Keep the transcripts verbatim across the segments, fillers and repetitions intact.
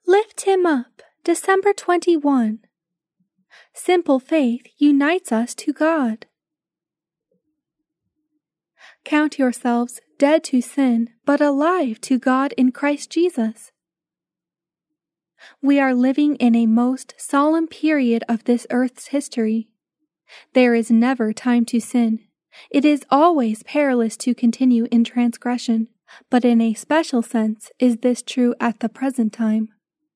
Lift him up, December twenty-first. Simple faith unites us to God. Count yourselves dead to sin, but alive to God in Christ Jesus. We are living in a most solemn period of this earth's history. There is never time to sin. It is always perilous to continue in transgression, but in a special sense is this true at the present time.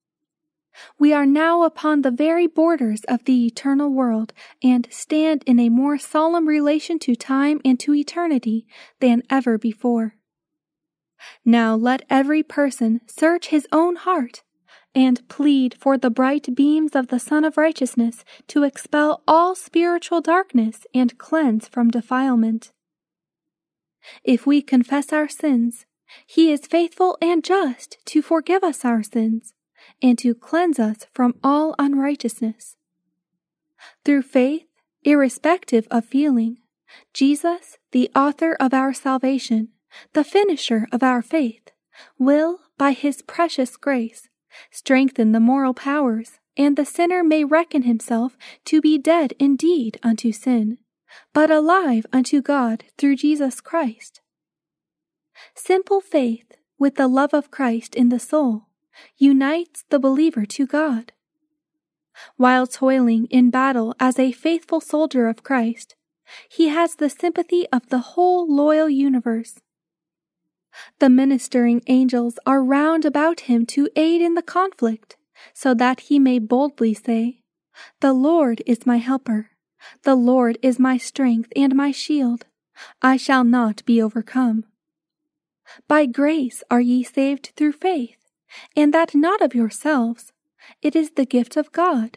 We are now upon the very borders of the eternal world and stand in a more solemn relation to time and to eternity than ever before. Now let every person search his own heart and plead for the bright beams of the Sun of Righteousness to expel all spiritual darkness and cleanse from defilement. If we confess our sins, he is faithful and just to forgive us our sins and to cleanse us from all unrighteousness. Through faith, irrespective of feeling, Jesus, the author of our salvation, the finisher of our faith, will, by his precious grace, strengthen the moral powers, and the sinner may reckon himself to be dead indeed unto sin, but alive unto God through Jesus Christ. Simple faith, with the love of Christ in the soul, unites the believer to God. While toiling in battle as a faithful soldier of Christ, he has the sympathy of the whole loyal universe. The ministering angels are round about him to aid in the conflict, so that he may boldly say, "The Lord is my helper. The Lord is my strength and my shield. I shall not be overcome." By grace are ye saved through faith, and that not of yourselves. It is the gift of God.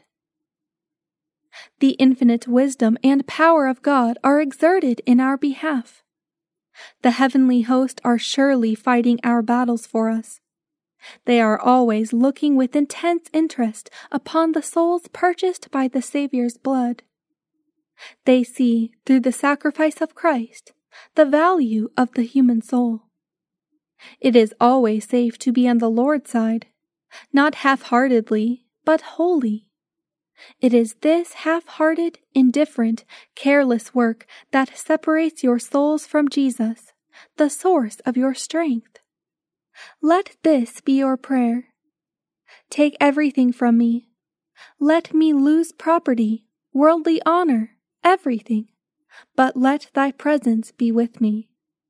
The infinite wisdom and power of God are exerted in our behalf. The heavenly host are surely fighting our battles for us. They are always looking with intense interest upon the souls purchased by the Savior's blood. They see, through the sacrifice of Christ, the value of the human soul. It is always safe to be on the Lord's side, not half-heartedly, but wholly. It is this half-hearted, indifferent, careless work that separates your souls from Jesus, the source of your strength. Let this be your prayer. Take everything from me. Let me lose property, worldly honor, everything, but let thy presence be with me.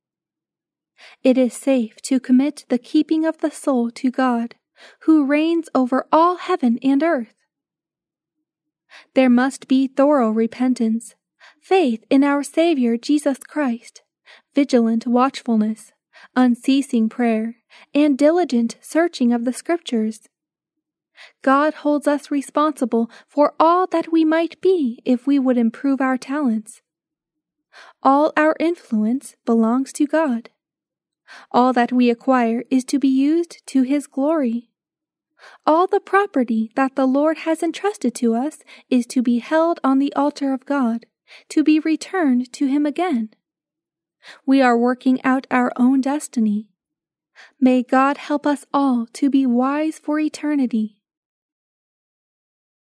It is safe to commit the keeping of the soul to God, who reigns over all heaven and earth. There must be thorough repentance, faith in our Savior Jesus Christ, vigilant watchfulness, unceasing prayer, and diligent searching of the Scriptures. God holds us responsible for all that we might be if we would improve our talents. All our influence belongs to God. All that we acquire is to be used to his glory. All the property that the Lord has entrusted to us is to be held on the altar of God, to be returned to him again. We are working out our own destiny. May God help us all to be wise for eternity.